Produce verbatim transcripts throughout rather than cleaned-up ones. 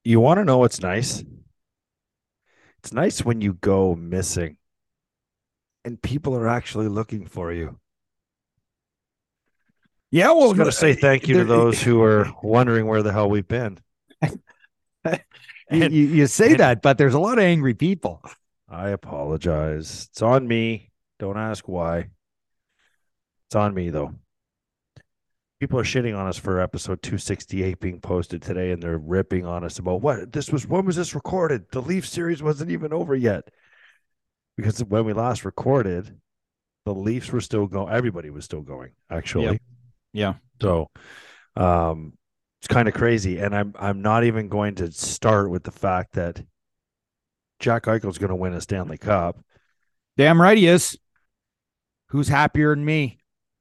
You want to know what's nice? It's nice when you go missing and people are actually looking for you. Yeah, well, Just got to say thank you to there, those who are wondering where the hell we've been. you, And you you say and that, but there's a lot of angry people. I apologize. It's on me. Don't ask why. It's on me though. People are shitting on us for episode two sixty-eight being posted today, and they're ripping on us about what this was. When was this recorded? The Leaf series wasn't even over yet. Because when we last recorded, the Leafs were still going. Everybody was still going, Yep. actually. Yeah. So um, it's kind of crazy. And I'm I'm not even going to start with the fact that Jack Eichel's going to win a Stanley Cup. Damn right he is. Who's happier than me?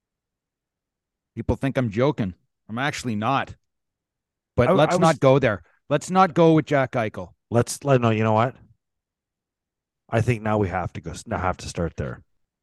People think I'm joking. I'm actually not. But I, I let's not was go there. Let's not go with Jack Eichel. let's let no. You know what? I think now we have to go. Now have to start there.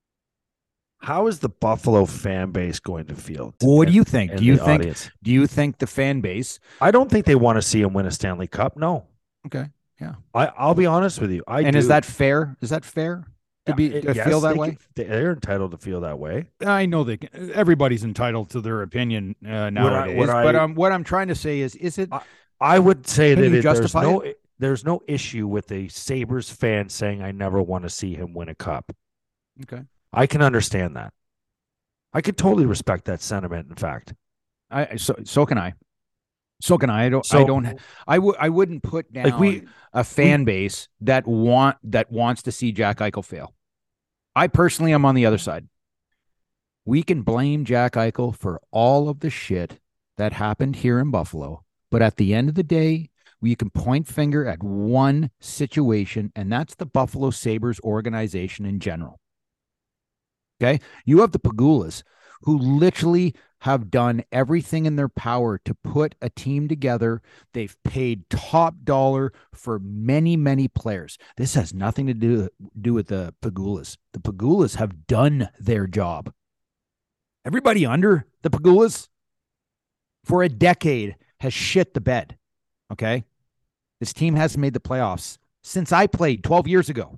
How is the Buffalo fan base going to feel Well, what do and you think? Do and you the think audience? do you think the fan base? I don't think they want to see him win a Stanley Cup. No, Okay. Yeah. I I'll be honest with you. I And is do. that fair? Is that fair to Yeah, be it, to feel yes, that they can, way? they're entitled to feel that way. I know that everybody's entitled to their opinion uh, Would I would nowadays, but I um, what I'm trying to say is, is it? I, I would say Can that you it, there's justify it? no there's no issue with a Sabres fan saying I never want to see him win a cup. Okay. I can understand that. I could totally respect that sentiment. In fact, I so so can I. So can I. I don't. I so don't. I would. I wouldn't put like down we a we fan base that want that wants to see Jack Eichel fail. I personally am on the other side. We can blame Jack Eichel for all of the shit that happened here in Buffalo, but at the end of the day, we can point finger at one situation, and that's the Buffalo Sabres organization in general. Okay. You have the Pagulas who literally have done everything in their power to put a team together. They've paid top dollar for many, many players. This has nothing to do, do with the Pagulas. The Pagulas have done their job. Everybody under the Pagulas for a decade has shit the bed. Okay. This team hasn't made the playoffs since I played twelve years ago.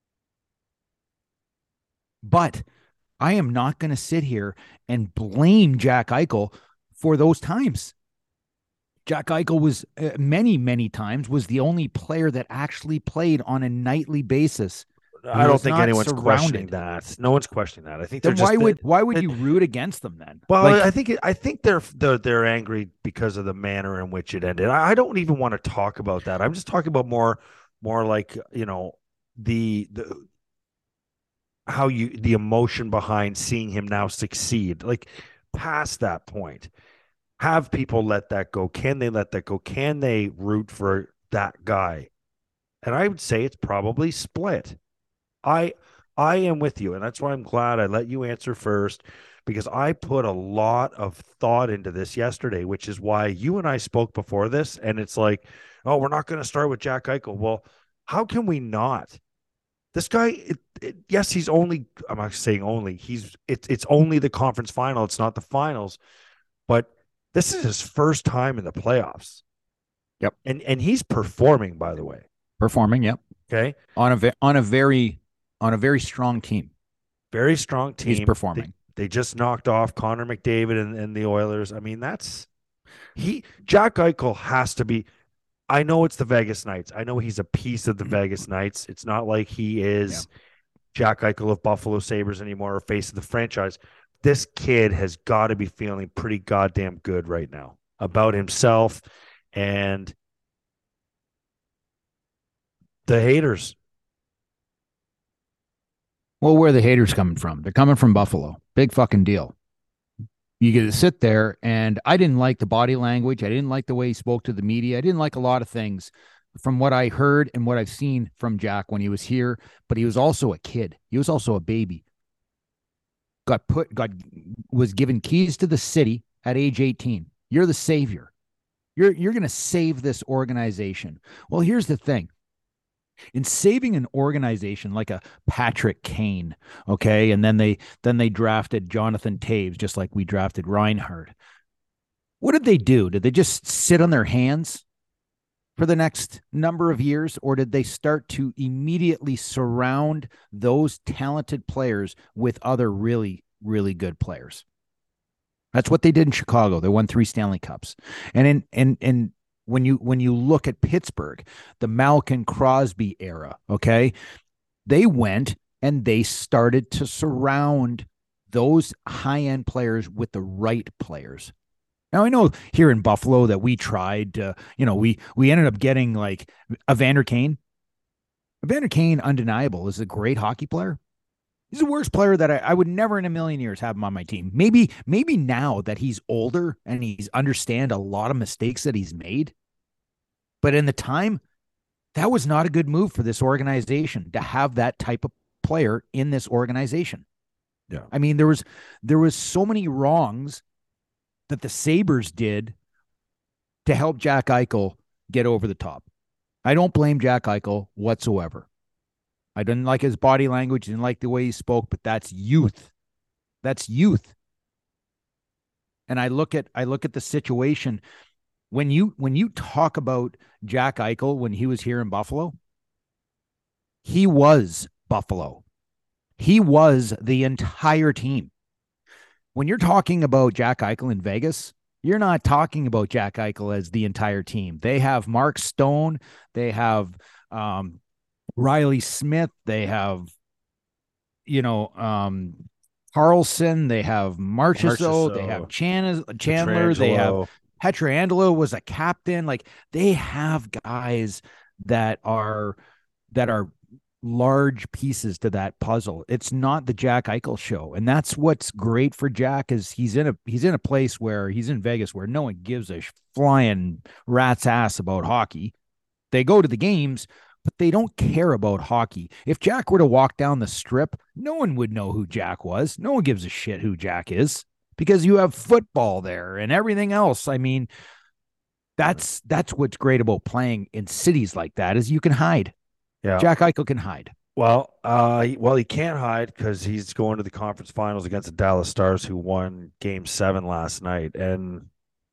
But I am not going to sit here and blame Jack Eichel for those times. Jack Eichel was uh, many, many times was the only player that actually played on a nightly basis I who don't was think not anyone's questioning surrounded. that. No one's questioning that. I think they're Then why just would that. why would that you root against them then? well, I Like, think it, I think they're, they're they're angry because of the manner in which it ended. I, I don't even want to talk about that. I'm just talking about more more like you know the the how you the emotion behind seeing him now succeed. Like past that point, have people let that go? Can they let that go? Can they root for that guy? And I would say it's probably split. I I am with you, and that's why I'm glad I let you answer first because I put a lot of thought into this yesterday, which is why you and I spoke before this, and it's like, oh, we're not going to start with Jack Eichel. Well, how can we not? This guy, it, it, yes, he's only. I'm not saying only. He's it's it's only the conference final. It's not the finals, but this is his first time in the playoffs, yep, and and he's performing. By the way, performing, yep, okay, on a on a very on a very strong team. very strong He's team. They performing. they just knocked off Connor McDavid and, and the Oilers. I mean, that's he Jack Eichel has to be. I know it's the Vegas Knights. I know he's a piece of the Vegas Knights. It's not like he Yeah. is Jack Eichel of Buffalo Sabres anymore or face of the franchise. This kid has got to be feeling pretty goddamn good right now about himself and the haters. Well, where are the haters coming from? They're coming from Buffalo. Big fucking deal. You get to sit there, and I didn't like the body language. I didn't like the way he spoke to the media. I didn't like a lot of things from what I heard and what I've seen from Jack when he was here. But he was also a kid. He was also a baby. Got put, got was given keys to the city at age eighteen. You're the savior. You're you're going to save this organization. Well, here's the thing. In saving an organization like a Patrick Kane, okay, and then they then they drafted Jonathan Taves just like we drafted Reinhardt. What did they do? Did they just sit on their hands? for the next number of years, or did they start to immediately surround those talented players with other really, really good players? That's what they did in Chicago. They won three Stanley Cups. And in and and when you when you look at Pittsburgh, the Malkin Crosby era, okay, they went and they started to surround those high-end players with the right players. Now I know here in Buffalo that we tried to, you know, we we ended up getting like Evander Kane. Evander Kane, undeniable, is a great hockey player. He's the worst player that I, I would never in a million years have him on my team. Maybe, maybe now that he's older and he's understand a lot of mistakes that he's made. But in the time, that was not a good move for this organization to have that type of player in this organization. Yeah. I mean, there was there was so many wrongs that the Sabres did to help Jack Eichel get over the top. I don't blame Jack Eichel whatsoever. I didn't like his body language, didn't like the way he spoke, but that's youth. That's youth. And I look at I look at the situation when you when you talk about Jack Eichel when he was here in Buffalo, he was Buffalo. He was the entire team. When you're talking about Jack Eichel in Vegas, you're not talking about Jack Eichel as the entire team. They have Mark Stone, they have um, Riley Smith, they have, you know, um, Carlson, they have Marchessault, they have Chan- Chandler, they have Pietrangelo was a captain. Like they have guys that are that are large pieces to that puzzle. It's not the Jack Eichel show. And that's what's great for Jack is he's in a he's in a place where he's in Vegas where no one gives a flying rat's ass about hockey. They go to the games, but they don't care about hockey. If Jack were to walk down the strip, no one would know who Jack was. No one gives a shit who Jack is because you have football there and everything else. I mean, that's that's what's great about playing in cities like that is you can hide. Yeah. Jack Eichel can hide. Well, uh, well, he can't hide because he's going to the conference finals against the Dallas Stars, who won Game Seven last night. And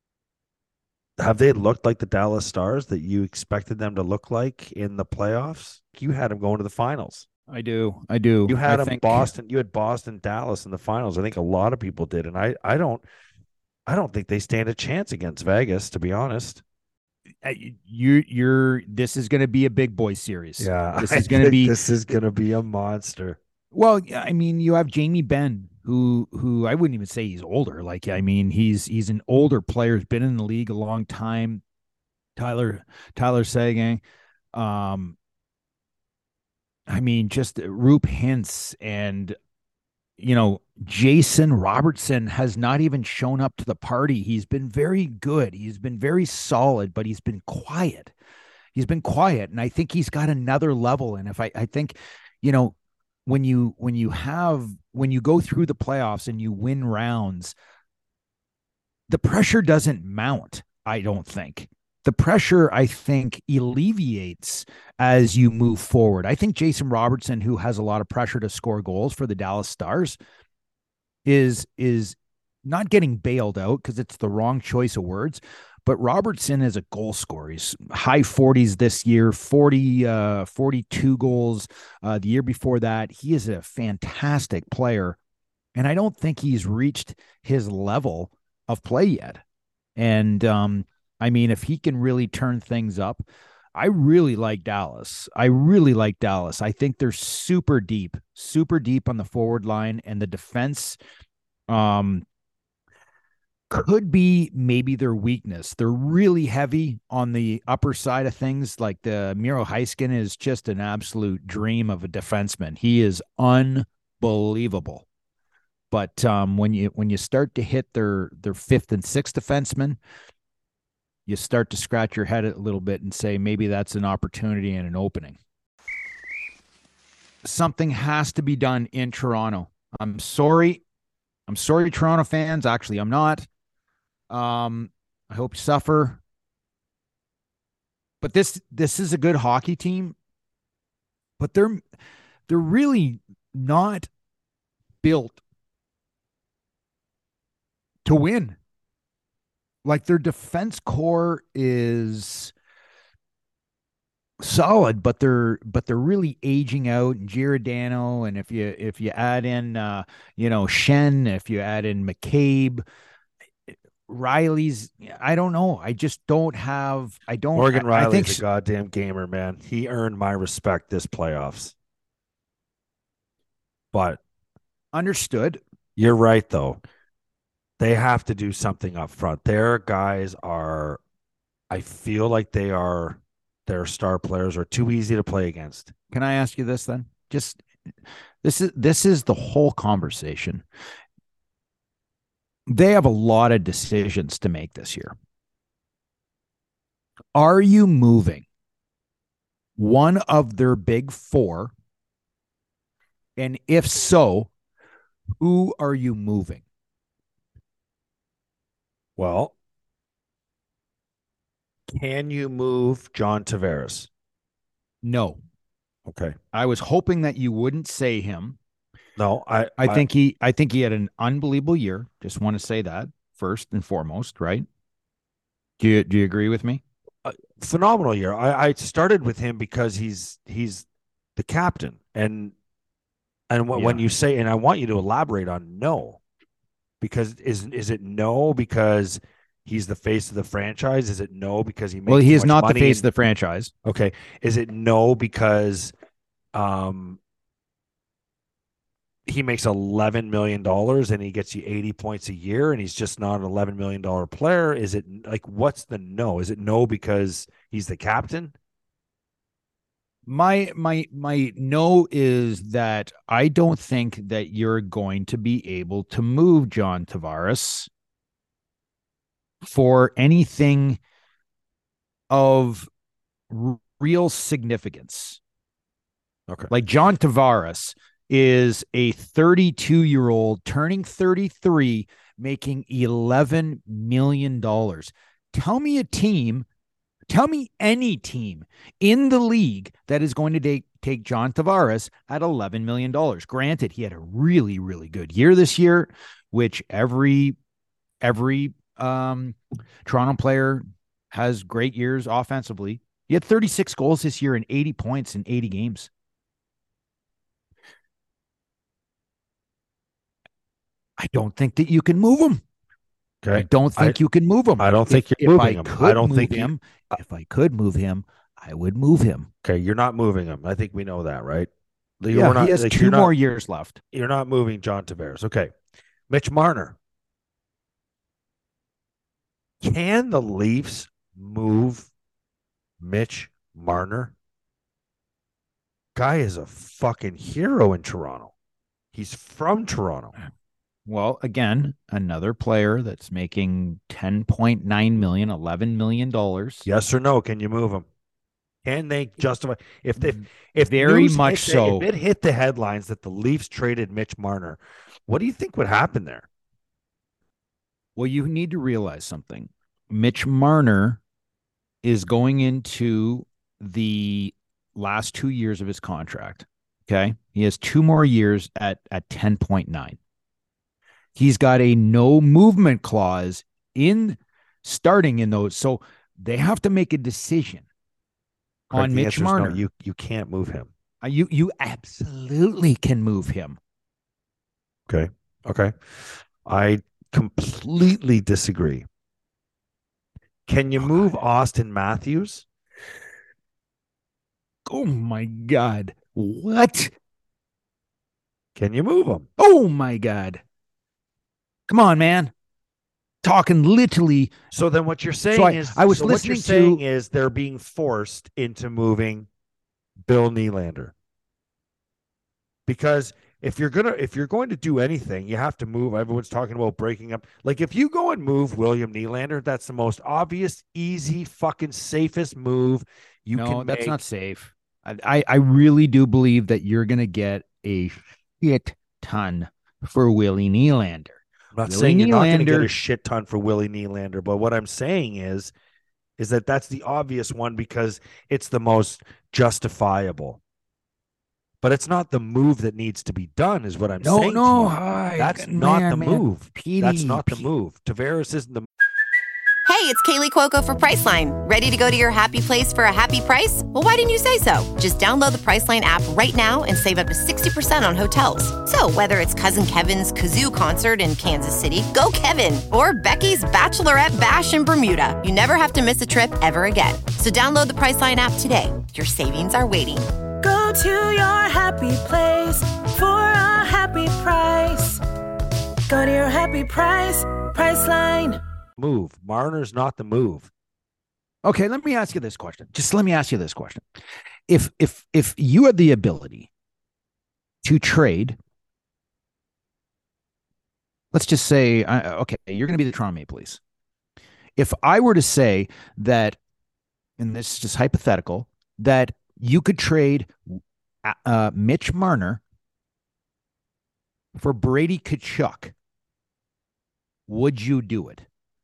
have they looked like the Dallas Stars that you expected them to look like in the playoffs? You had them going to the finals. I do. I do. You had I them think Boston. You had Boston, Dallas in the finals. I think a lot of people did, and I, I don't, I don't think they stand a chance against Vegas, to be honest. you you're this is going to be a big boy series. Yeah, this is going to be this is going to be a monster. Well, I mean, you have Jamie Benn, who who I wouldn't even say he's older. Like, I mean, he's he's an older player, has been in the league a long time. Tyler Tyler Seguin, um, I mean, just Roop Hintz and you know, Jason Robertson has not even shown up to the party. He's been very good. He's been very solid, but he's been quiet. He's been quiet. And I think he's got another level. And if I, I think, you know, when you, when you have, when you go through the playoffs and you win rounds, the pressure doesn't mount, I don't think. The pressure, I think, alleviates as you move forward. I think Jason Robertson, who has a lot of pressure to score goals for the Dallas Stars, is is not getting bailed out because it's the wrong choice of words. But Robertson is a goal scorer. He's high forties this year, forty, uh, forty-two goals uh, the year before that. He is a fantastic player. And I don't think he's reached his level of play yet. And, um, I mean, if he can really turn things up, I really like Dallas. I really like Dallas. I think they're super deep, super deep on the forward line, and the defense um, could be maybe their weakness. They're really heavy on the upper side of things. Like the Miro Heiskanen is just an absolute dream of a defenseman. He is unbelievable. But um, when you when you start to hit their their fifth and sixth defensemen, you start to scratch your head a little bit and say, maybe that's an opportunity and an opening. Something has to be done in Toronto. I'm sorry. I'm sorry, Toronto fans. Actually, I'm not. Um, I hope you suffer. But this this is a good hockey team. But they're they're really not built to win. Like their defense core is solid, but they're but they're really aging out. And Giordano, and if you if you add in uh, you know, Shen, if you add in McCabe, Riley's, I don't know. I just don't have. I don't. I, Morgan I think Riley's a goddamn gamer, man. He earned my respect this playoffs. But understood. you're right, though. They have to do something up front. Their guys are, I feel like they are, their star players are too easy to play against. Can I ask you this then? Just this is this is the whole conversation. They have a lot of decisions to make this year. Are you moving one of their big four? And if so, who are you moving? Well, can you move John Tavares? No. Okay. I was hoping that you wouldn't say him. No, I, I think I, he I think he had an unbelievable year. Just want to say that first and foremost, right? Do you do you agree with me? Uh, phenomenal year. I, I started with him because he's he's the captain, and and when, yeah. when you say, and I want you to elaborate on no, because is is it no because he's the face of the franchise? Is it no because he makes well he is not the face and, of the franchise? Okay, is it no because um he makes eleven million dollars and he gets you eighty points a year and he's just not an eleven million dollars player? Is it like, what's the no? Is it no because he's the captain? My my my no is that I don't think that you're going to be able to move John Tavares for anything of r- real significance. Okay. Like John Tavares is a thirty-two year old turning thirty-three, making eleven million dollars. Tell me a team, tell me any team in the league that is going to take, take John Tavares at eleven million dollars. Granted, he had a really, really good year this year, which every, every um, Toronto player has great years offensively. He had thirty-six goals this year and eighty points in eighty games. I don't think that you can move him. Okay. I don't think I, you can move him. I don't think if, you're if moving I him. Could I don't move think him. You, uh, if I could move him, I would move him. Okay, you're not moving him. I think we know that, right? You're yeah, not, he has like, two more not, years left. You're not moving John Tavares. Okay. Mitch Marner. Can the Leafs move Mitch Marner? Guy is a fucking hero in Toronto. He's from Toronto. Well, again, another player that's making ten point nine million dollars, eleven million dollars. Yes or no? Can you move him? Can they justify if they if very much so? The, if it hit the headlines that the Leafs traded Mitch Marner, what do you think would happen there? Well, you need to realize something. Mitch Marner is going into the last two years of his contract. Okay. He has two more years at, at ten point nine. He's got a no movement clause in starting in those. So they have to make a decision Correct. on Mitch Marner. No, you, you can't move him. Uh, you, you absolutely can move him. Okay. Okay. I completely disagree. Can you move Austin Matthews? Oh my God. What? Can you move him? Oh my God. Come on, man. Talking literally. So then what you're saying so I, is I was so listening what you're to saying is they're being forced into moving Bill Nylander. Because if you're gonna if you're going to do anything, you have to move. Everyone's talking about breaking up. Like if you go and move William Nylander, that's the most obvious, easy, fucking safest move you no, can make. That's not safe. I, I really do believe that you're gonna get a shit ton for Willie Nylander. I'm not Willie saying you're Nylander, not going to get a shit ton for Willie Nylander, but what I'm saying is, is that that's the obvious one because it's the most justifiable. But it's not the move that needs to be done, is what I'm no, saying. No, no, that's man, not the man, move. Petey, that's not Petey. the move. Tavares isn't the. Hey, it's Kaylee Cuoco for Priceline. Ready to go to your happy place for a happy price? Well, why didn't you say so? Just download the Priceline app right now and save up to sixty percent on hotels. So whether it's Cousin Kevin's Kazoo Concert in Kansas City, go Kevin, or Becky's Bachelorette Bash in Bermuda, you never have to miss a trip ever again. So download the Priceline app today. Your savings are waiting. Go to your happy place for a happy price. Go to your happy price, Priceline. Move. Marner's not the move. Okay, let me ask you this question. Just let me ask you this question. If if if you had the ability to trade, let's just say, uh, okay, you're going to be the Toronto Maple Leafs. If I were to say that, and this is just hypothetical, that you could trade uh, Mitch Marner for Brady Tkachuk, would you do it?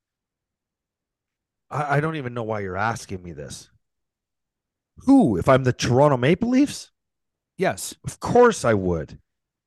I, I don't even know why you're asking me this. Who? If I'm the Toronto Maple Leafs? Yes. Of course I would.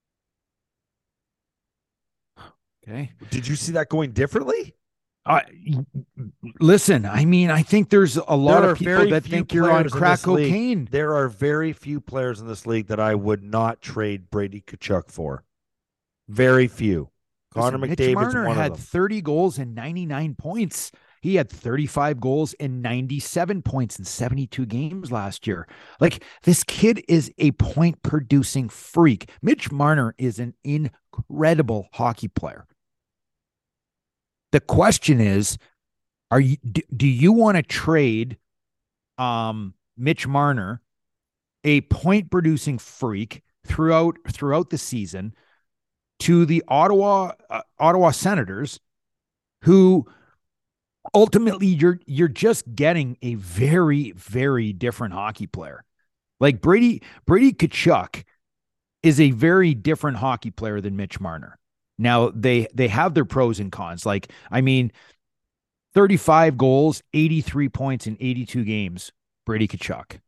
Okay. Did you see that going differently? Uh, listen, I mean, I think there's a lot of people that think you're on crack cocaine. There are very few players in this league that I would not trade Brady Tkachuk for. Very few. Connor Listen, McDavid's Mitch Marner one had of them. thirty goals and ninety-nine points. He had thirty-five goals and ninety-seven points in seventy-two games last year. Like, this kid is a point producing freak. Mitch Marner is an incredible hockey player. The question is, are you do, do you want to trade um, Mitch Marner, a point producing freak throughout throughout the season, to the Ottawa uh, Ottawa Senators, who ultimately you're you're just getting a very, very different hockey player. Like Brady Brady Tkachuk is a very different hockey player than Mitch Marner. Now, they they have their pros and cons. Like, I mean, thirty-five goals, eighty-three points in eighty-two games, Brady Tkachuk.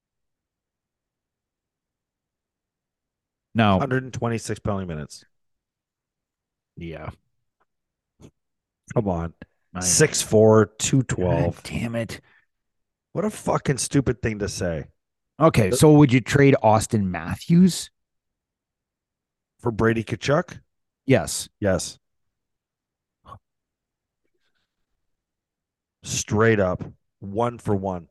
Now, one hundred twenty-six penalty minutes. Yeah. Come on. six four, two twelve. God damn it. What a fucking stupid thing to say. Okay, so would you trade Austin Matthews for Brady Tkachuk? Yes. Yes. Straight up. One for one.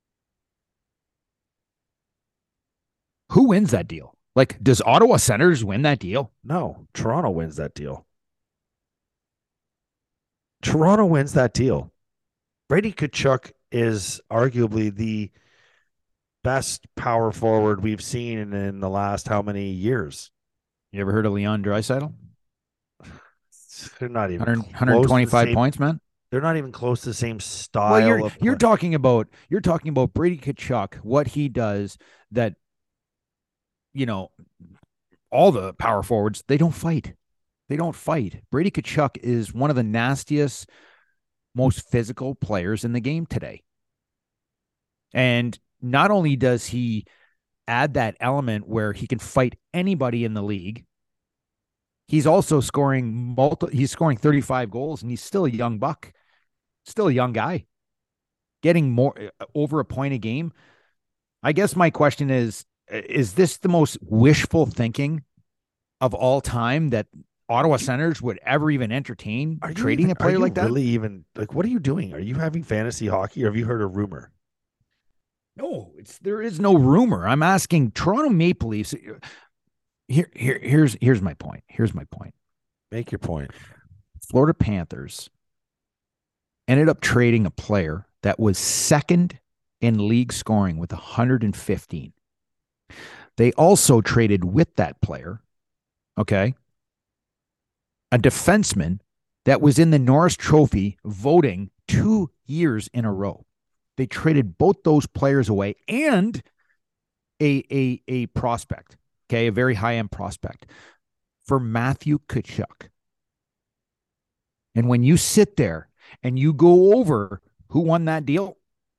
Who wins that deal? Like, does Ottawa Senators win that deal? No. Toronto wins that deal. Toronto wins that deal. Brady Tkachuk is arguably the best power forward we've seen in, in the last how many years? You ever heard of Leon Draisaitl? They're not even one hundred, one hundred twenty-five same, points, man. They're not even close to the same style. Well, you're, of you're talking about you're talking about Brady Tkachuk, what he does that, you know, all the power forwards, they don't fight. They don't fight. Brady Tkachuk is one of the nastiest, most physical players in the game today. And not only does he add that element where he can fight anybody in the league, he's also scoring multi, he's scoring thirty-five goals, and he's still a young buck, still a young guy, getting more over a point a game. I guess my question is, is this the most wishful thinking of all time that Ottawa Senators would ever even entertain are trading even, a player like that? Really even like, what are you doing? Are you having fantasy hockey, or have you heard a rumor? No, it's there is no rumor. I'm asking Toronto Maple Leafs. Here, here, here's here's my point. Here's my point. Make your point. Florida Panthers ended up trading a player that was second in league scoring with one hundred fifteen. They also traded with that player, okay, a defenseman that was in the Norris Trophy voting two years in a row. They traded both those players away and a, a, a prospect, okay, a very high-end prospect for Matthew Tkachuk. And when you sit there and you go over who won that deal,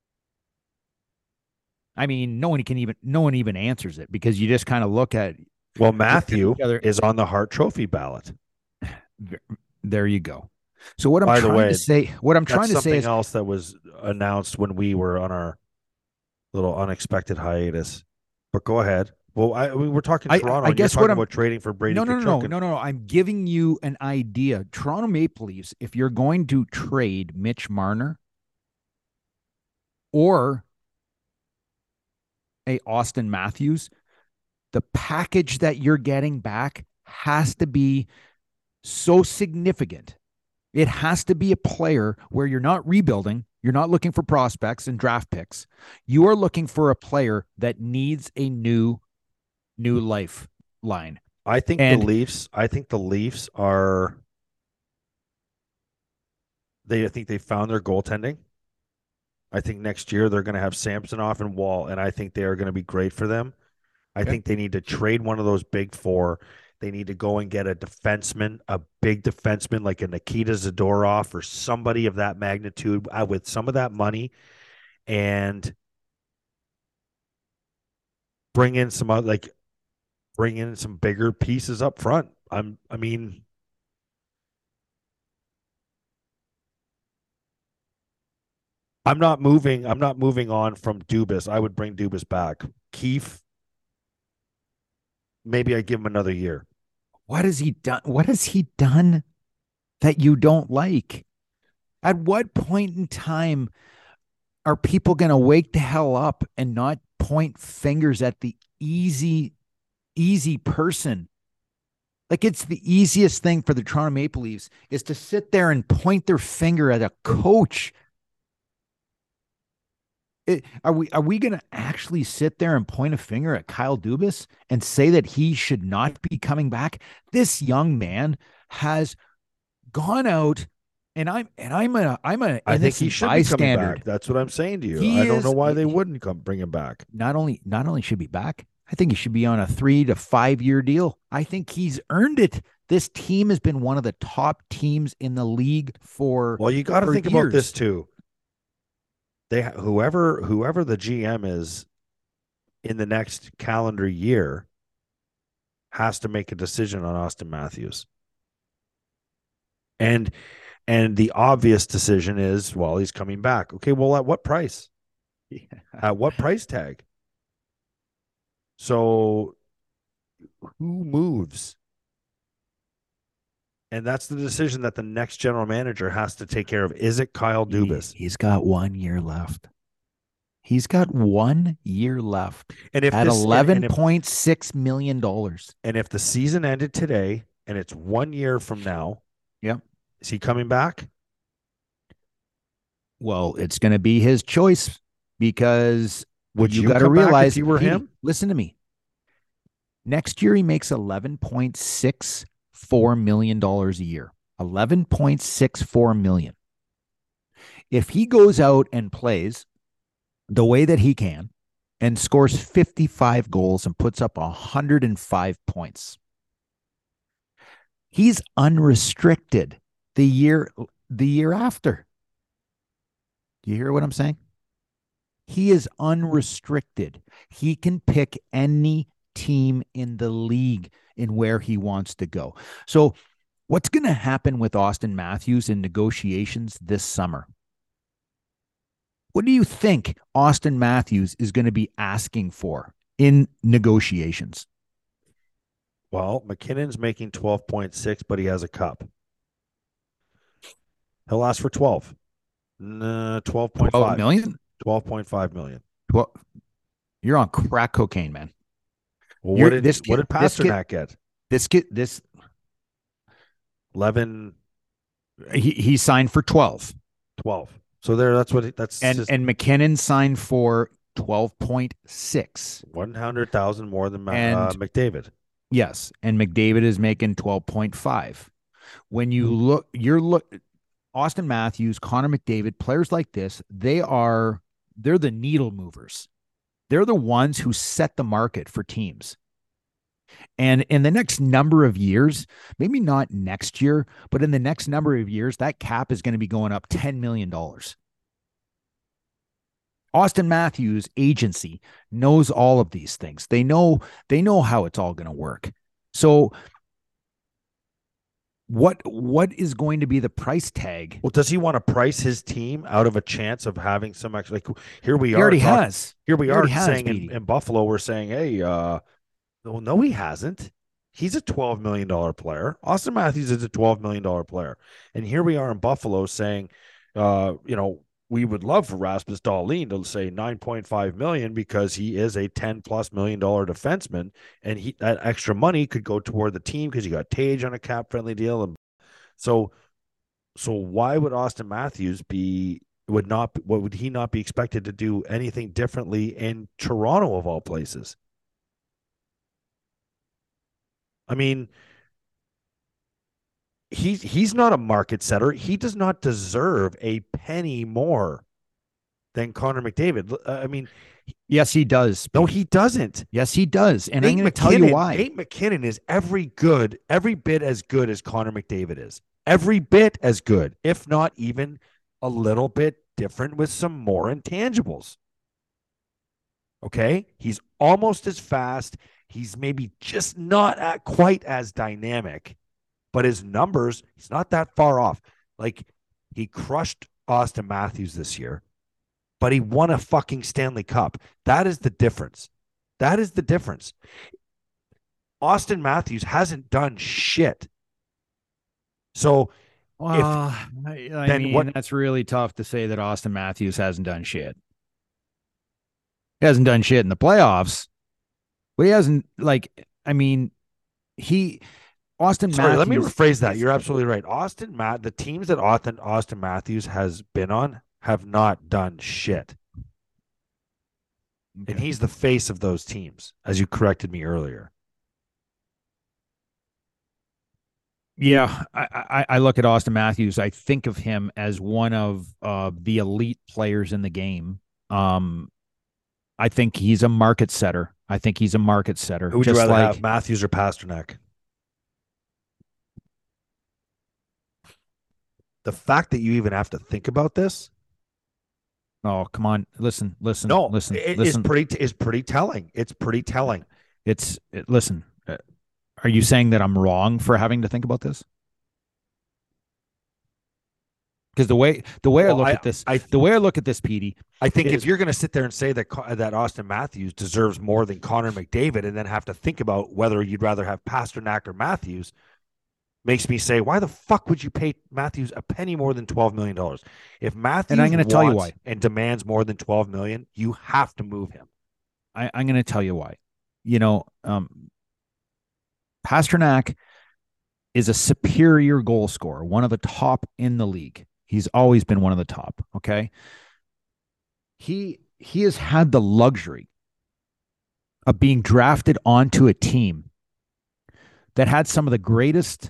I mean, no one can even no one even answers it, because you just kind of look at. Well, Matthew is on the Hart Trophy ballot. There you go. So what I'm By the trying way, to say, what I'm trying That's to say something is, else that was announced when we were on our little unexpected hiatus. But go ahead. Well, I, we were talking I, Toronto, I and you're guess what talking I'm, about trading for Brady no, no, no, Tkachuk. no, And no, no, no. I'm giving you an idea. Toronto Maple Leafs, if you're going to trade Mitch Marner or a Austin Matthews, the package that you're getting back has to be so significant. It has to be a player where you're not rebuilding. You're not looking for prospects and draft picks. You are looking for a player that needs a new, new lifeline. I think And the Leafs. I think the Leafs are. They I think they found their goaltending. I think next year they're going to have Samsonov and Wall, and I think they are going to be great for them. I Okay. think they need to trade one of those big four. They need to go and get a defenseman, a big defenseman like a Nikita Zadorov or somebody of that magnitude uh, with some of that money, and bring in some other, like bring in some bigger pieces up front. I'm, I mean, I'm not moving. I'm not moving on from Dubas. I would bring Dubas back. Keefe, maybe I give him another year. what has he done? What has he done that you don't like? At what point in time are people going to wake the hell up and not point fingers at the easy, easy person? Like, it's the easiest thing for the Toronto Maple Leafs is to sit there and point their finger at a coach. It, are we are we going to actually sit there and point a finger at Kyle Dubas and say that he should not be coming back? This young man has gone out, and I'm and I'm a I'm a I think he innocent should be coming bystander. back. That's what I'm saying to you. He I don't is- know why they he- wouldn't come bring him back. Not only not only should be back, I think he should be on a three to five year deal. I think he's earned it. This team has been one of the top teams in the league for Well, you got to for think about years. this too. They whoever whoever the G M is in the next calendar year has to make a decision on Austin Matthews. And and the obvious decision is, well, he's coming back. Okay, well, at what price? Yeah. At what price tag? So who moves? And that's the decision that the next general manager has to take care of. Is it Kyle Dubas? He, he's got one year left. He's got one year left And if at this, and- eleven and if- point six million dollars. And if the season ended today and it's one year from now, Yep. is he coming back? Well, it's going to be his choice because Would you got to come back if realize you were Petey, him? Listen to me. Next year he makes eleven point six four million dollars a year. eleven point six four million. If he goes out and plays the way that he can and scores fifty-five goals and puts up one hundred five points, he's unrestricted the year the year after. Do you hear what I'm saying? He is unrestricted. He can pick any team in the league in where he wants to go. So what's going to happen with Austin Matthews in negotiations this summer? What do you think Austin Matthews is going to be asking for in negotiations? Well, McKinnon's making twelve point six, but he has a cup. He'll ask for twelve. Nah, twelve point twelve five. million? twelve point five million. Well, you're on crack cocaine, man. Well, You're- what did, this what kid- did this kid- Pasternak get? This kid, this eleven, he, he signed for twelve. twelve. So there, that's what, it, that's And just and McKinnon signed for twelve point six. one hundred thousand more than Ma- And- uh, McDavid. Yes, and McDavid is making twelve point five. When you look, you're look Austin Matthews, Connor McDavid, players like this, they are they're the needle movers. They're the ones who set the market for teams. And in the next number of years, maybe not next year, but in the next number of years, that cap is going to be going up ten million dollars. Austin Matthews agency knows all of these things. They know, they know how it's all going to work. So What what is going to be the price tag? Well, does he want to price his team out of a chance of having some extra? Like here we He are. already talk, has. Here we He are already has, saying in, Petey. in Buffalo, we're saying, hey, uh, well, no, he hasn't. He's a twelve million dollars player. Austin Matthews is a twelve million dollars player. And here we are in Buffalo saying, uh, you know, we would love for Rasmus Dahlin to say nine point five million dollars because he is a ten plus million dollar defenseman. And he that extra money could go toward the team because you got Tage on a cap friendly deal. And so, so why would Austin Matthews be would not what would he not be expected to do anything differently in Toronto of all places? I mean, he's he's not a market setter. He does not deserve a penny more than Connor McDavid. I mean, yes, he does. No, he doesn't. Yes, he does. And Nate I'm going to McKinnon, tell you why. Nate McKinnon is every good, every bit as good as Connor McDavid is. Every bit as good, if not even a little bit different with some more intangibles. Okay? He's almost as fast. He's maybe just not at quite as dynamic, but his numbers, he's not that far off. Like, he crushed Austin Matthews this year, but he won a fucking Stanley Cup. That is the difference. That is the difference. Austin Matthews hasn't done shit. So, well, if, I, I then mean, what, that's really tough to say that Austin Matthews hasn't done shit. He hasn't done shit in the playoffs, but he hasn't, like, I mean, he, Austin sorry, Matthews. let me rephrase that. You're absolutely right. Austin Matt, the teams that Austin, Austin Matthews has been on have not done shit. Okay. And he's the face of those teams, as you corrected me earlier. Yeah, I, I, I look at Austin Matthews. I think of him as one of uh, the elite players in the game. Um, I think he's a market setter. I think he's a market setter. Who would you just rather like, have, Matthews or Pasternak? The fact that you even have to think about this. Oh, come on. Listen, listen, no, listen, it, listen. It's pretty, it's pretty telling. It's pretty telling. It's, it, listen, uh, are you saying that I'm wrong for having to think about this? Because the way the way well, I look I, at this, I, the way I look at this, Petey, I think is, if you're going to sit there and say that that Austin Matthews deserves more than Connor McDavid, and then have to think about whether you'd rather have Pasternak or Matthews, makes me say, why the fuck would you pay Matthews a penny more than twelve million dollars? If Matthews and I'm going to tell you why, and demands more than twelve million dollars, you have to move him. I, I'm going to tell you why. You know, um, Pasternak is a superior goal scorer, one of the top in the league. He's always been one of the top, okay? He he has had the luxury of being drafted onto a team that had some of the greatest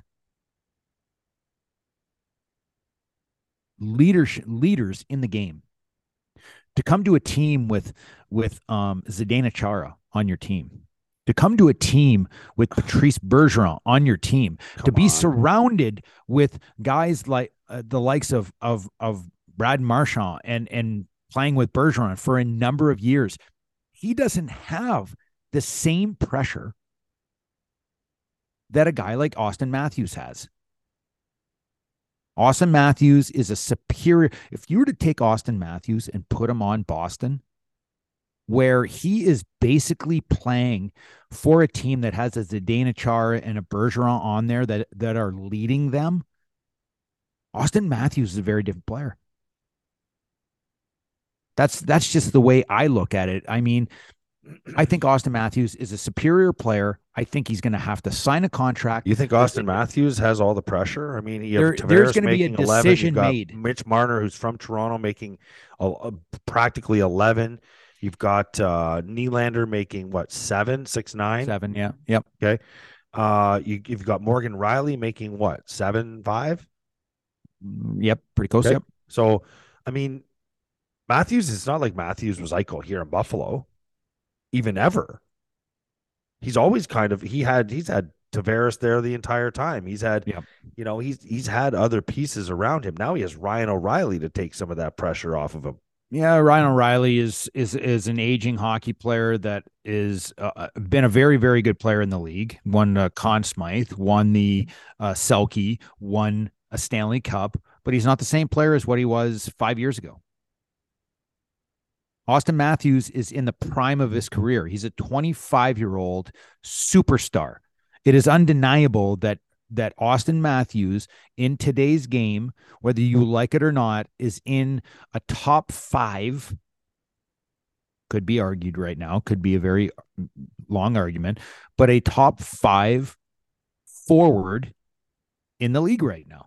leadership leaders in the game. To come to a team with with um, Zdeno Chara on your team, to come to a team with Patrice Bergeron on your team, come to be on. surrounded with guys like uh, the likes of of of Brad Marchand and and playing with Bergeron for a number of years, he doesn't have the same pressure that a guy like Austin Matthews has. Austin Matthews is a superior. If you were to take Austin Matthews and put him on Boston, where he is basically playing for a team that has a Zdeno Chara and a Bergeron on there that, that are leading them, Austin Matthews is a very different player. That's that's just the way I look at it. I mean, I think Austin Matthews is a superior player. I think he's going to have to sign a contract. You think Austin Matthews has all the pressure? I mean, you there, have there's going to making be a decision eleven. made. Mitch Marner, who's from Toronto, making a, a, practically eleven. You've got uh, Nylander making what, seven, six, nine, seven. Yeah. Yep. Okay. Uh, you, you've got Morgan Riley making what, seven, five. Yep. Pretty close. Okay. Yep. So, I mean, Matthews, it's not like Matthews was Eichel here in Buffalo, even ever. He's always kind of, he had, he's had Tavares there the entire time. He's had, yep. you know, he's, he's had other pieces around him. Now he has Ryan O'Reilly to take some of that pressure off of him. Yeah, Ryan O'Reilly is is is an aging hockey player that is uh, been a very very good player in the league. Won uh, Conn Smythe, won the uh, Selke, won a Stanley Cup, but he's not the same player as what he was five years ago. Austin Matthews is in the prime of his career. He's a twenty-five-year-old superstar. It is undeniable that that Austin Matthews in today's game, whether you like it or not, is in a top five. Could be argued right now, could be a very long argument, but a top five forward in the league right now.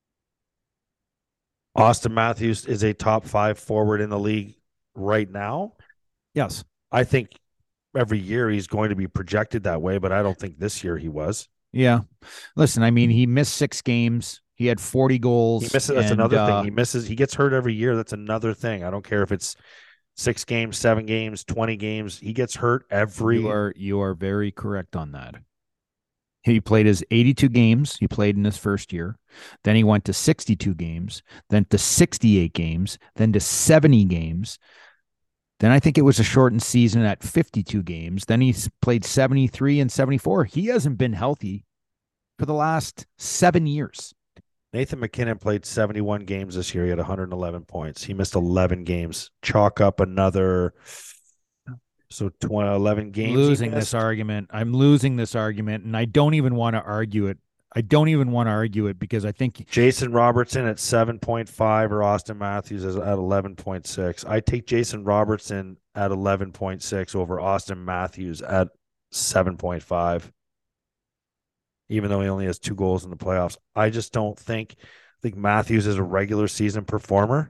Austin Matthews is a top five forward in the league right now. Yes. I think every year he's going to be projected that way, but I don't think this year he was. Yeah. Listen, I mean, he missed six games. He had forty goals. He misses. That's and, another uh, thing. He misses. He gets hurt every year. That's another thing. I don't care if it's six games, seven games, twenty games. He gets hurt every. You are you are very correct on that. He played his eighty-two games. He played in his first year. Then he went to sixty-two games. Then to sixty-eight games. Then to seventy games. Then I think it was a shortened season at fifty-two games. Then he's played seventy-three and seventy-four. He hasn't been healthy for the last seven years. Nathan MacKinnon played seventy-one games this year. He had one hundred eleven points. He missed eleven games. Chalk up another, so twenty, eleven games. Losing this argument. I'm losing this argument, and I don't even want to argue it. I don't even want to argue it because I think Jason Robertson at seven point five or Austin Matthews is at eleven point six. I take Jason Robertson at eleven point six over Austin Matthews at seven point five, even though he only has two goals in the playoffs. I just don't think, I think Matthews is a regular season performer.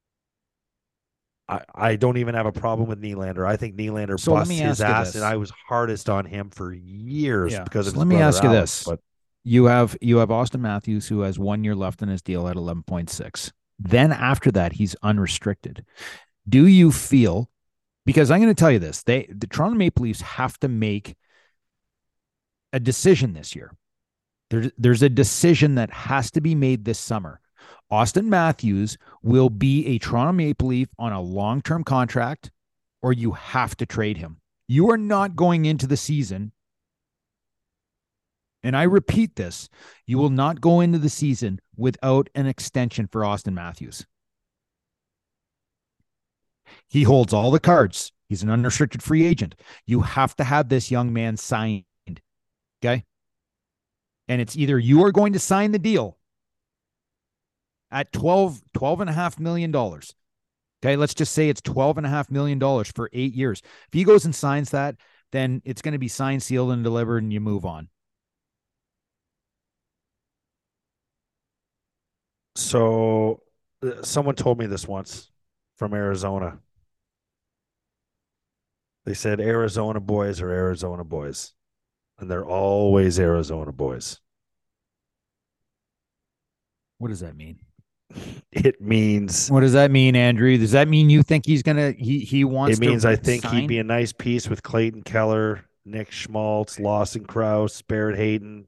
I, I don't even have a problem with Nylander. I think Nylander so busts his ass, and I was hardest on him for years yeah. because of so his let me ask Alex, you this. But You have you have Austin Matthews, who has one year left in his deal at eleven point six. Then after that, he's unrestricted. Do you feel, because I'm going to tell you this, they the Toronto Maple Leafs have to make a decision this year. There, there's a decision that has to be made this summer. Austin Matthews will be a Toronto Maple Leaf on a long-term contract, or you have to trade him. You are not going into the season, and I repeat this, you will not go into the season without an extension for Austin Matthews. He holds all the cards. He's an unrestricted free agent. You have to have this young man signed. Okay? And it's either you are going to sign the deal at twelve, twelve and a half million dollars. Okay, let's just say it's twelve and a half million dollars for eight years. If he goes and signs that, then it's going to be signed, sealed, and delivered, and you move on. So uh, someone told me this once from Arizona. They said Arizona boys are Arizona boys, and they're always Arizona boys. What does that mean? It means. What does that mean, Andrew? Does that mean you think he's gonna? He he wants. It means to I think sign? he'd be a nice piece with Clayton Keller, Nick Schmaltz, Lawson Krause, Barrett Hayton.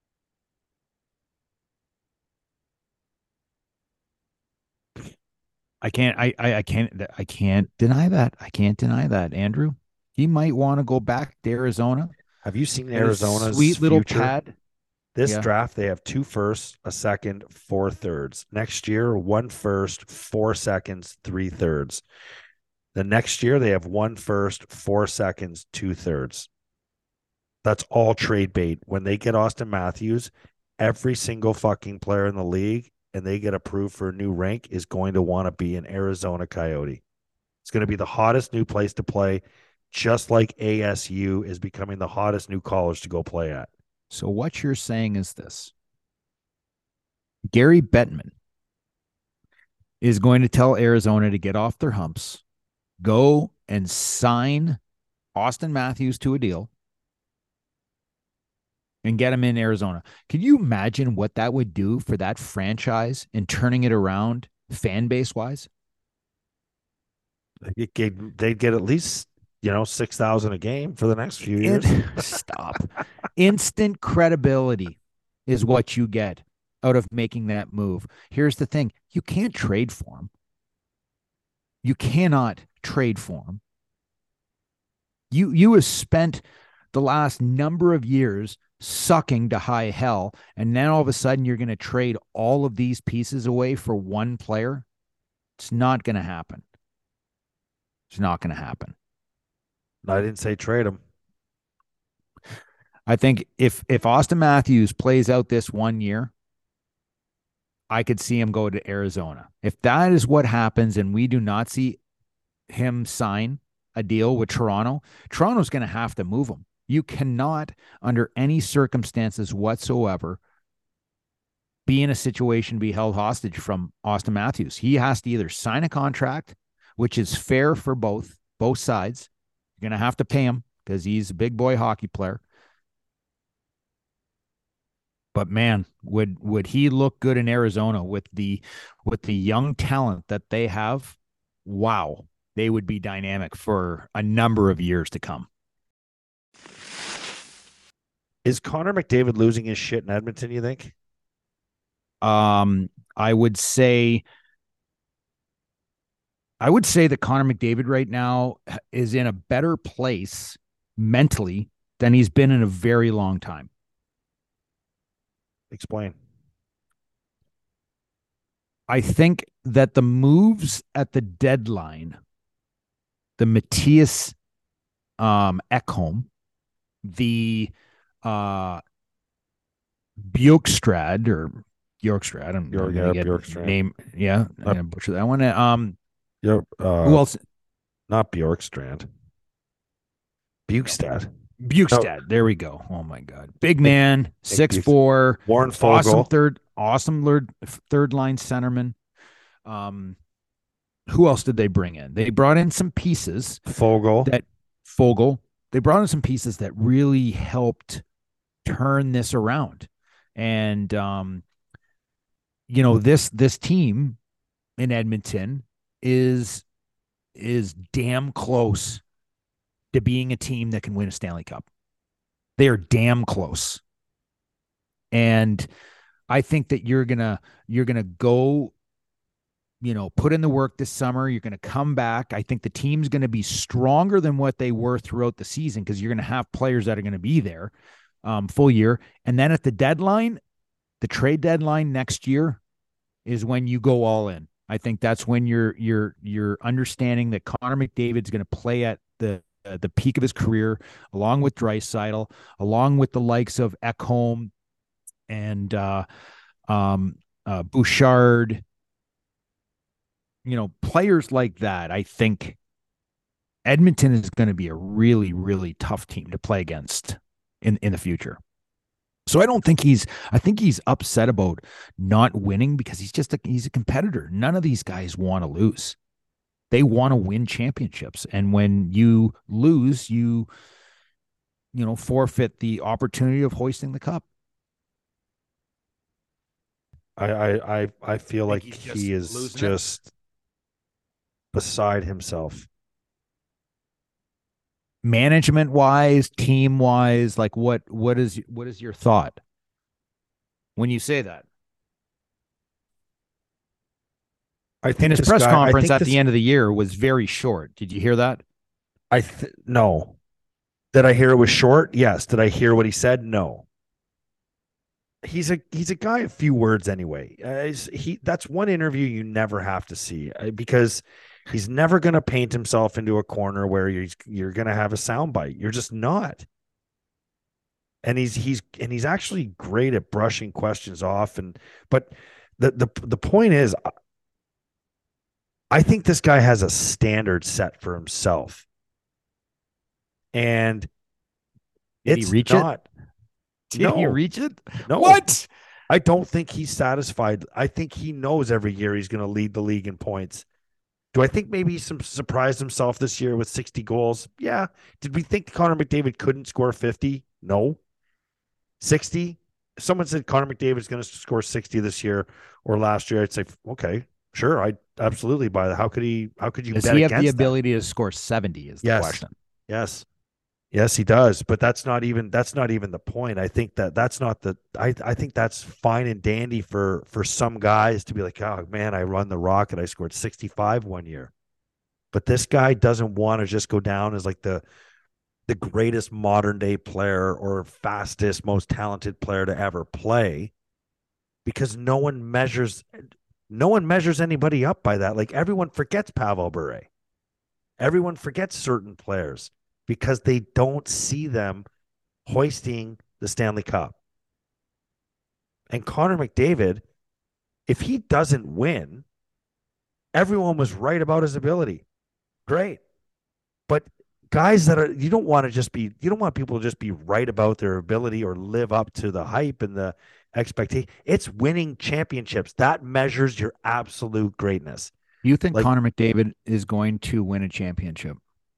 I can't. I, I I can't. I can't deny that. I can't deny that, Andrew. He might want to go back to Arizona. Have you seen Arizona's sweet little future? pad? This yeah. draft, they have two firsts, a second, four thirds. Next year, one first, four seconds, three thirds. The next year, they have one first, four seconds, two thirds. That's all trade bait. When they get Austin Matthews, every single fucking player in the league, and they get approved for a new rank, is going to want to be an Arizona Coyote. It's going to be the hottest new place to play, just like A S U is becoming the hottest new college to go play at. So what you're saying is this. Gary Bettman is going to tell Arizona to get off their humps, go and sign Austin Matthews to a deal, and get him in Arizona. Can you imagine what that would do for that franchise and turning it around fan base wise? They'd get, they'd get at least, you know, six thousand a game for the next few years. Stop. Instant credibility is what you get out of making that move. Here's the thing. You can't trade for him. You cannot trade for him. You you have spent the last number of years sucking to high hell, and then all of a sudden you're going to trade all of these pieces away for one player. It's not going to happen. It's not going to happen. I didn't say trade him. I think if if Auston Matthews plays out this one year, I could see him go to Arizona. If that is what happens and we do not see him sign a deal with Toronto, Toronto's going to have to move him. You cannot, under any circumstances whatsoever, be in a situation, be held hostage from Auston Matthews. He has to either sign a contract, which is fair for both, both sides. You're going to have to pay him because he's a big boy hockey player. But man, would would he look good in Arizona with the with the young talent that they have? Wow, they would be dynamic for a number of years to come. Is Connor McDavid losing his shit in Edmonton, you think? Um, I would say I would say that Connor McDavid right now is in a better place mentally than he's been in a very long time. Explain. I think that the moves at the deadline, the Matthias um, Ekholm, the uh, Bjorkstrand or Bjorkstrand, I'm Bjork, going to yeah, get Bjorkstrand. name. Yeah, I'm going to butcher that one. Um, yeah, uh, who else? Not Bjorkstrand. Bukestad. Bukestad. Oh. There we go. Oh my God. Big man, six four. Warren Fogle. Awesome third, awesome third, third line centerman. Um, who else did they bring in? They brought in some pieces. Fogle. That Fogle. They brought in some pieces that really helped turn this around. And um, you know, this this team in Edmonton is is damn close to being a team that can win a Stanley Cup. They are damn close. And I think that you're going to, you're going to go, you know, put in the work this summer. You're going to come back. I think the team's going to be stronger than what they were throughout the season because you're going to have players that are going to be there um, full year. And then at the deadline, the trade deadline next year is when you go all in. I think that's when you're, you're, you're understanding that Connor McDavid's going to play at the, Uh, the peak of his career, along with Draisaitl, along with the likes of Ekholm and uh, um, uh, Bouchard, you know, players like that. I think Edmonton is going to be a really, really tough team to play against in, in the future. So I don't think he's, I think he's upset about not winning because he's just a, he's a competitor. None of these guys want to lose. They want to win championships. And when you lose, you, you know, forfeit the opportunity of hoisting the cup. I, I, I, I feel like he is just it? beside himself. Management wise, team wise, like what, what is, what is your thought when you say that? I think in his press guy, conference at this, the end of the year was very short. Did you hear that? I th- no. Did I hear it was short? Yes. Did I hear what he said? No. He's a he's a guy of few words anyway. Uh, he that's one interview you never have to see uh, because he's never going to paint himself into a corner where you're you're going to have a soundbite. You're just not. And he's he's and he's actually great at brushing questions off. And but the the the point is. I think this guy has a standard set for himself. And Did it's he reach not. It? Did no, he reach it? No. What? I don't think he's satisfied. I think he knows every year he's going to lead the league in points. Do I think maybe he surprised himself this year with sixty goals? Yeah. Did we think Connor McDavid couldn't score fifty? No. sixty? If someone said Connor McDavid is going to score sixty this year or last year, I'd say, okay. Sure, I absolutely buy that. How could he? How could you? Does bet he have the that? ability to score seventy? Is the yes. question. Yes, yes, he does. But that's not even that's not even the point. I think that that's not the. I I think that's fine and dandy for for some guys to be like, oh man, I run the Rocket. I scored sixty-five one year. But this guy doesn't want to just go down as like the the greatest modern day player or fastest, most talented player to ever play, because no one measures no one measures anybody up by that. Like everyone forgets Pavel Bure. Everyone forgets certain players because they don't see them hoisting the Stanley Cup. And Connor McDavid, if he doesn't win, everyone was right about his ability. Great. But guys that are, you don't want to just be, you don't want people to just be right about their ability or live up to the hype and the expectation. It's winning championships. That measures your absolute greatness. You think Like- Connor McDavid is going to win a championship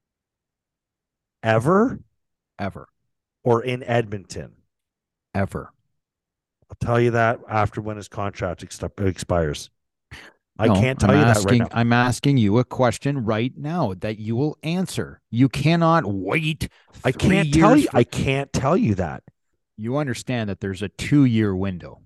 Ever ever? or in Edmonton? Ever. I'll tell you that after when his contract ex- expires. I No, can't tell I'm you asking, that right now. I'm asking you a question right now that you will answer. You cannot wait. I three can't tell years you. for- I can't tell you that. You understand that there's a two-year window.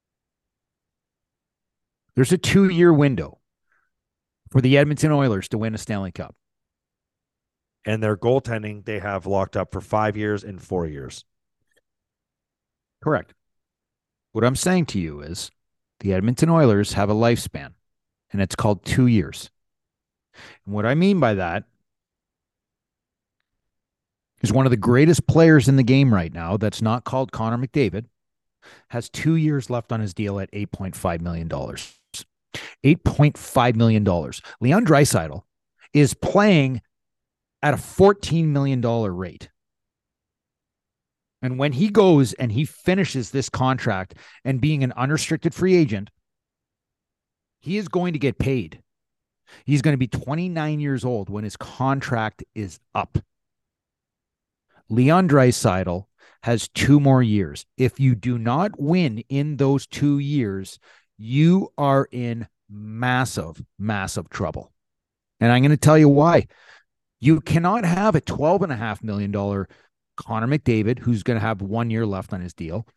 There's a two-year window for the Edmonton Oilers to win a Stanley Cup. And their goaltending, they have locked up for five years and four years. Correct. What I'm saying to you is the Edmonton Oilers have a lifespan, and it's called two years. And what I mean by that is one of the greatest players in the game right now that's not called Connor McDavid has two years left on his deal at eight point five million dollars. eight point five million dollars. Leon Draisaitl is playing at a fourteen million dollars rate. And when he goes and he finishes this contract and being an unrestricted free agent, he is going to get paid. He's going to be twenty-nine years old when his contract is up. Leon Draisaitl has two more years. If you do not win in those two years, you are in massive, massive trouble. And I'm going to tell you why. You cannot have a twelve point five million dollars Connor McDavid, who's going to have one year left on his deal,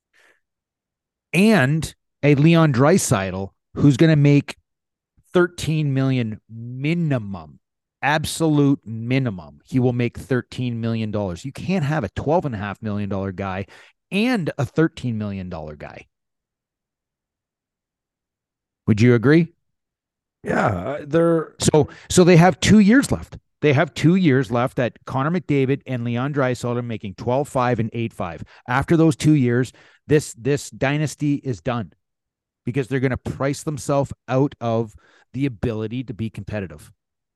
and a Leon Draisaitl, who's going to make thirteen million dollars minimum, absolute minimum. He will make thirteen million dollars. You can't have a twelve point five million dollars guy and a thirteen million dollars guy. Would you agree? Yeah, they're So, so they have two years left. They have two years left that Connor McDavid and Leon Draisaitl are making twelve five and eight five. After those two years, this this dynasty is done because they're going to price themselves out of the ability to be competitive.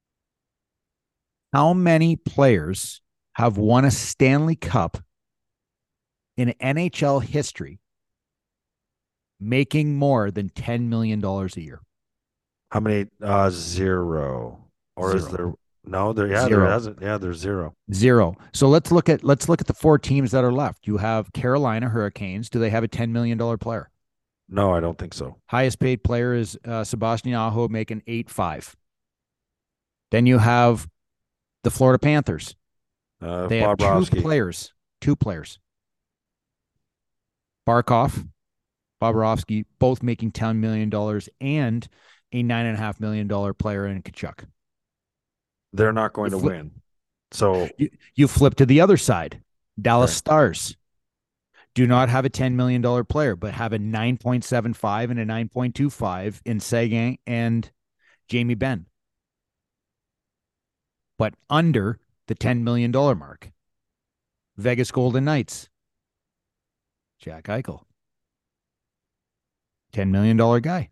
How many players have won a Stanley Cup in N H L history making more than ten million dollars a year? how many? Uh, zero. Or is Zero. there? No, there. Yeah, Zero. there hasn't. Yeah, there's zero. Zero. So let's look at let's look at the four teams that are left. You have Carolina Hurricanes. Do they have a ten million dollars player? No, I don't think so. Highest paid player is uh, Sebastian Aho making eight five. Then you have the Florida Panthers. Uh, They have two Bobrovsky. players. Two players. Barkov, Bobrovsky, both making ten million dollars and a nine and a half million dollar player in Kachuk. They're not going You to flip- win. So You, you flip to the other side. Dallas Right. Stars do not have a ten million dollars player, but have a nine point seven five and a nine point two five in Seguin and Jamie Benn. But under the ten million dollars mark. Vegas Golden Knights. Jack Eichel. ten million dollars guy.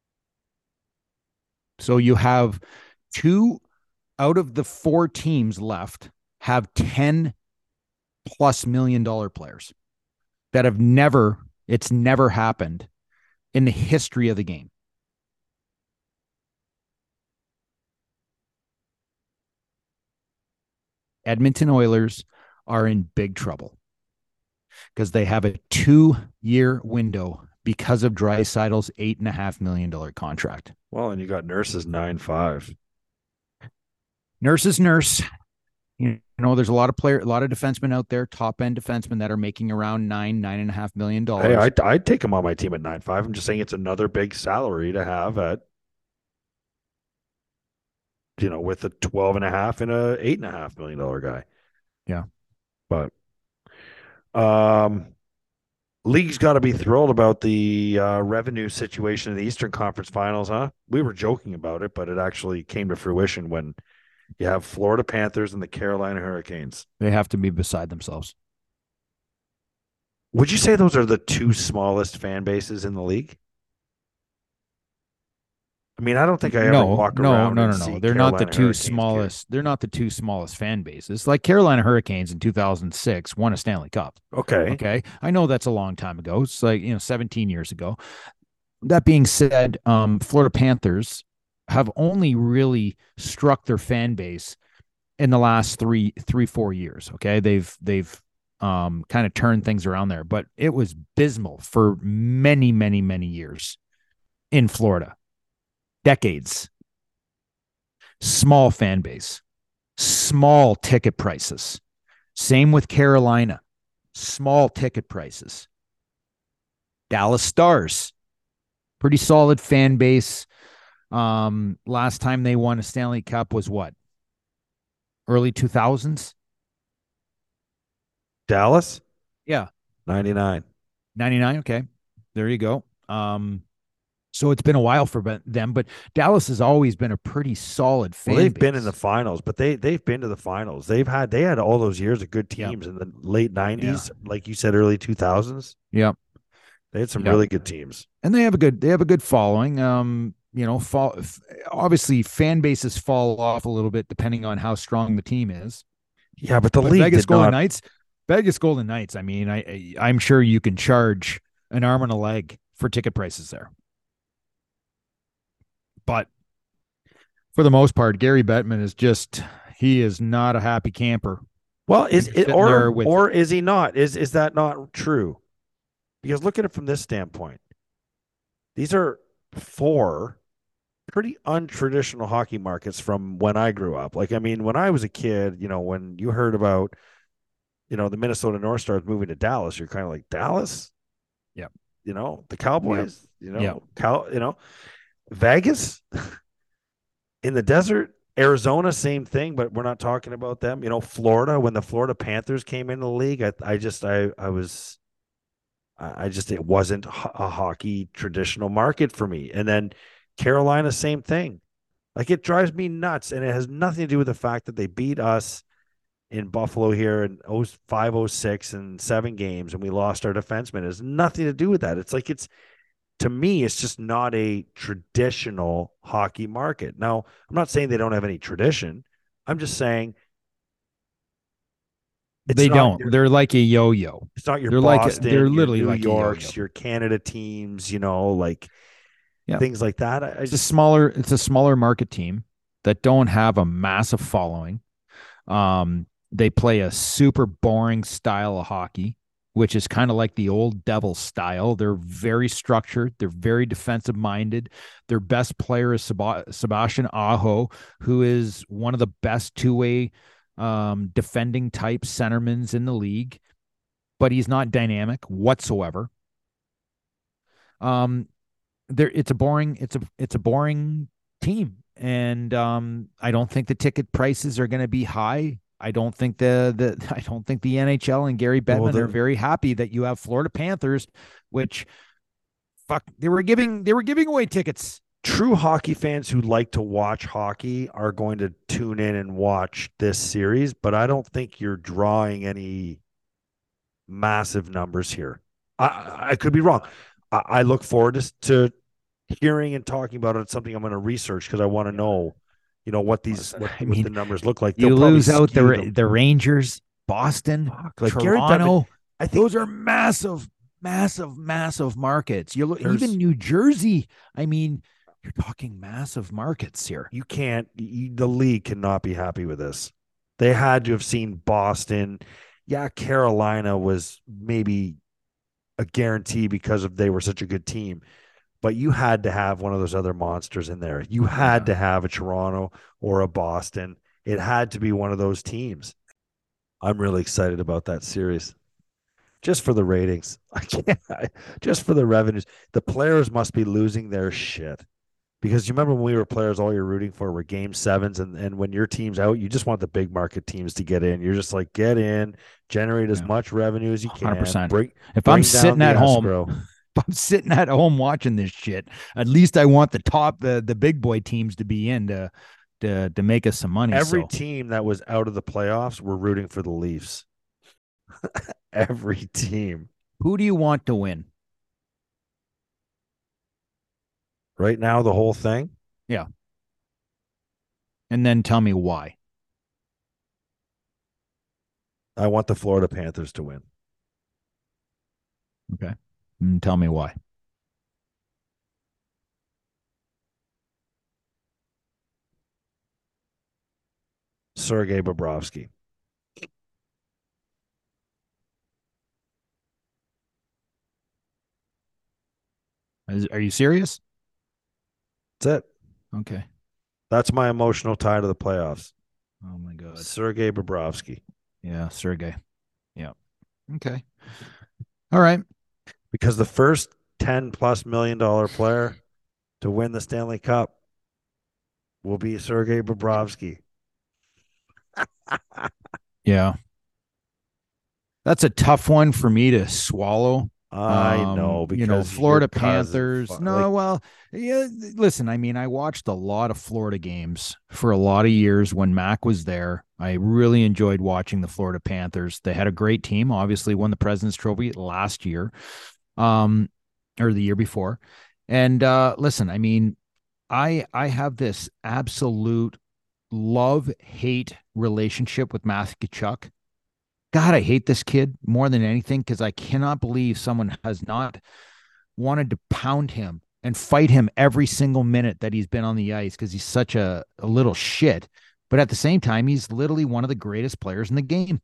So you have two out of the four teams left have ten plus million dollar players that have never, it's never happened in the history of the game. Edmonton Oilers are in big trouble because they have a two-year window because of Draisaitl's eight and a half million dollar contract. well, and you got Nurse's nine five. Nurse is nurse. You know, there's a lot of player, a lot of defensemen out there, top end defensemen that are making around nine, nine and a half million dollars. Hey, I'd, I'd take him on my team at nine five. I'm just saying it's another big salary to have at. you know, with a twelve and a half and a eight and a half million dollar guy. Yeah. But um, league's got to be thrilled about the uh, revenue situation in the Eastern Conference Finals, huh? We were joking about it, but it actually came to fruition when you have Florida Panthers and the Carolina Hurricanes. They have to be beside themselves. Would you say those are the two smallest fan bases in the league? I mean, I don't think I ever No, walk no, around no, and no, see no. They're not the Carolina two Hurricanes gear. smallest. They're not the two smallest fan bases. Like Carolina Hurricanes in two thousand six won a Stanley Cup. Okay. Okay. I know that's a long time ago. It's like, you know, seventeen years ago. That being said, um, Florida Panthers have only really struck their fan base in the last three, three, four years. Okay. They've, they've, um, kind of turned things around there, but it was abysmal for many, many, many years in Florida. Decades. Small fan base, small ticket prices. Same with Carolina, small ticket prices. Dallas Stars, pretty solid fan base. Um, last time they won a Stanley Cup was what? Early two thousands? Dallas? Yeah. ninety-nine. ninety-nine. Okay. There you go. Um, So it's been a while for them, but Dallas has always been a pretty solid fan Well, they've base. been in the finals, but they they've been to the finals. They've had they had all those years of good teams Yep. in the late nineties, yeah. like you said, early two thousands. Yeah, they had some yep. really good teams, and they have a good they have a good following. Um, you know, fall, obviously fan bases fall off a little bit depending on how strong the team is. Yeah, but the but league Vegas did Golden not... Knights, Vegas Golden Knights. I mean, I, I I'm sure you can charge an arm and a leg for ticket prices there. But for the most part, Gary Bettman is just, he is not a happy camper. Well, is it, or, with, or is he not? Is, is that not true? Because look at it from this standpoint. These are four pretty untraditional hockey markets from when I grew up. Like, I mean, when I was a kid, you know, when you heard about, you know, the Minnesota North Stars moving to Dallas, you're kind of like, Dallas? Yeah. You know, the Cowboys, yep. you know, yep. Cal, you know, Vegas in the desert, Arizona, same thing, but we're not talking about them. You know, Florida, when the Florida Panthers came into the league, I, I just, I, I was, I just, it wasn't a hockey traditional market for me. And then Carolina, same thing. Like, it drives me nuts. And it has nothing to do with the fact that they beat us in Buffalo here in oh five oh six and seven games and we lost our defenseman. It has nothing to do with that. It's like, it's, to me, it's just not a traditional hockey market. Now, I'm not saying they don't have any tradition. I'm just saying they don't. Your, they're like a yo-yo. It's not your they're Boston, like a, they're literally your New like Yorks, your Canada teams, you know, like yeah. things like that. I, it's just, a smaller, it's a smaller market team that don't have a massive following. Um, they play a super boring style of hockey, which is kind of like the old Devil style. They're very structured. They're very defensive minded. Their best player is Seb- Sebastian Aho, who is one of the best two-way um, defending type centermans in the league, but he's not dynamic whatsoever. Um, there, it's a boring, it's a, it's a boring team. And um, I don't think the ticket prices are going to be high. I don't think the the I don't think the N H L and Gary Bettman well, are very happy that you have Florida Panthers, which fuck they were giving they were giving away tickets. True hockey fans who like to watch hockey are going to tune in and watch this series, but I don't think you're drawing any massive numbers here. I, I could be wrong. I, I look forward to, to hearing and talking about it. It's something I'm going to research because I want to know. You know what these what, I mean, what the numbers look like. They'll you lose out the them. the Rangers, Boston, like Toronto. Bettman, I think those are massive, massive, massive markets. You look even New Jersey. I mean, you're talking massive markets here. You can't. You, the league cannot be happy with this. They had to have seen Boston. Yeah, Carolina was maybe a guarantee because of they were such a good team. But you had to have one of those other monsters in there. You had yeah. to have a Toronto or a Boston. It had to be one of those teams. I'm really excited about that series. Just for the ratings. I can't, just for the revenues. The players must be losing their shit. Because you remember when we were players, all you're rooting for were game sevens, and, and when your team's out, you just want the big market teams to get in. You're just like, get in, generate as Yeah. much revenue as you can. one hundred percent. Bring, If bring I'm down sitting the at home, escrow. if I'm sitting at home watching this shit, at least I want the top, the the big boy teams to be in to to to make us some money. Every so. team that was out of the playoffs, we're rooting for the Leafs. Every team. Who do you want to win? Right now, the whole thing? Yeah. And then tell me why. I want the Florida Panthers to win. Okay. And tell me why. Sergei Bobrovsky. Is, are you serious? That's it. Okay. That's my emotional tie to the playoffs. Oh my God. Sergei Bobrovsky. Yeah, Sergey. Yeah. Okay. All right. Because the first ten plus million dollar player to win the Stanley Cup will be Sergei Bobrovsky. Yeah. That's a tough one for me to swallow. I Um, know because you know, your Florida cousin Panthers. fu- No, like, well, yeah. Listen, I mean, I watched a lot of Florida games for a lot of years when Mac was there. I really enjoyed watching the Florida Panthers. They had a great team. Obviously, won the President's Trophy last year, um, or the year before. And uh, listen, I mean, I I have this absolute love hate relationship with Matthew Tkachuk. God, I hate this kid more than anything because I cannot believe someone has not wanted to pound him and fight him every single minute that he's been on the ice because he's such a, a little shit. But at the same time, he's literally one of the greatest players in the game.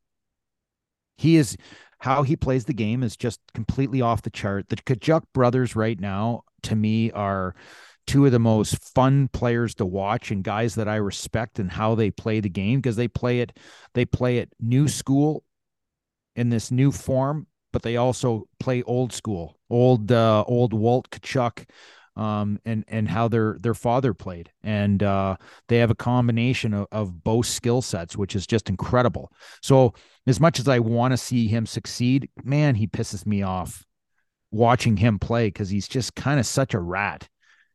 He is how he plays the game is just completely off the chart. The Tkachuk brothers right now, to me, are two of the most fun players to watch and guys that I respect and how they play the game because they play it, they play it new school in this new form, but they also play old school, old uh, old Walt Tkachuk, um, and and how their their father played, and uh, they have a combination of, of both skill sets, which is just incredible. So as much as I want to see him succeed, man, he pisses me off watching him play because he's just kind of such a rat.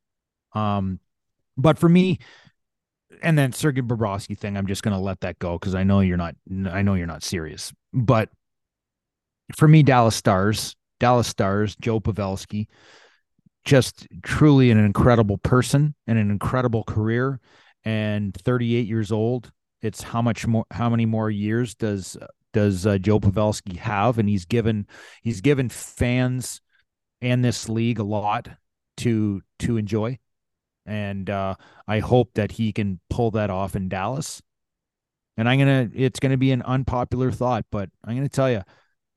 Um, but for me, and then Sergei Bobrovsky thing, I'm just going to let that go because I know you're not. I know you're not serious, but. For me, Dallas Stars, Dallas Stars, Joe Pavelski, just truly an incredible person and an incredible career. And thirty-eight years old. It's how much more, how many more years does does uh, Joe Pavelski have? And he's given he's given fans and this league a lot to to enjoy. And uh, I hope that he can pull that off in Dallas. And I'm gonna, it's gonna be an unpopular thought, but I'm gonna tell you.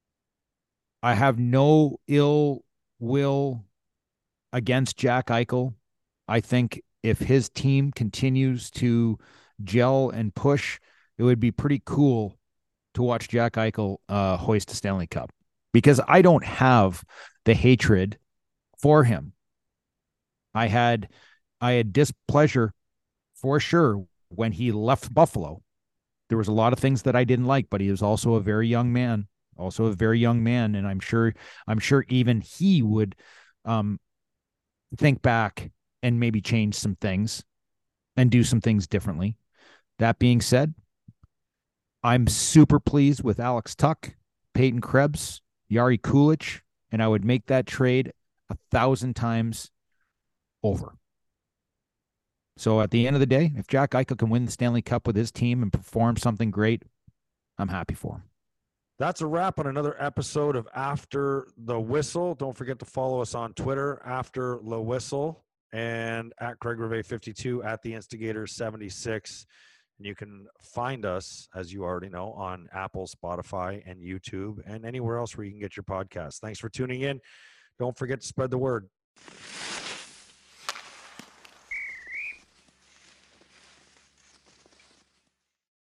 I have no ill will against Jack Eichel. I think if his team continues to gel and push, it would be pretty cool to watch Jack Eichel uh, hoist a Stanley Cup because I don't have the hatred for him. I had I had displeasure for sure when he left Buffalo. There was a lot of things that I didn't like, but he was also a very young man. Also a very young man, and I'm sure I'm sure even he would um, think back and maybe change some things and do some things differently. That being said, I'm super pleased with Alex Tuch, Peyton Krebs, Yari Kulich, and I would make that trade a thousand times over. So at the end of the day, if Jack Eichel can win the Stanley Cup with his team and perform something great, I'm happy for him. That's a wrap on another episode of After the Whistle. Don't forget to follow us on Twitter, After the Whistle, and at Craig Rivet fifty-two, at the Instigator seventy-six. And you can find us, as you already know, on Apple, Spotify, and YouTube, and anywhere else where you can get your podcasts. Thanks for tuning in. Don't forget to spread the word.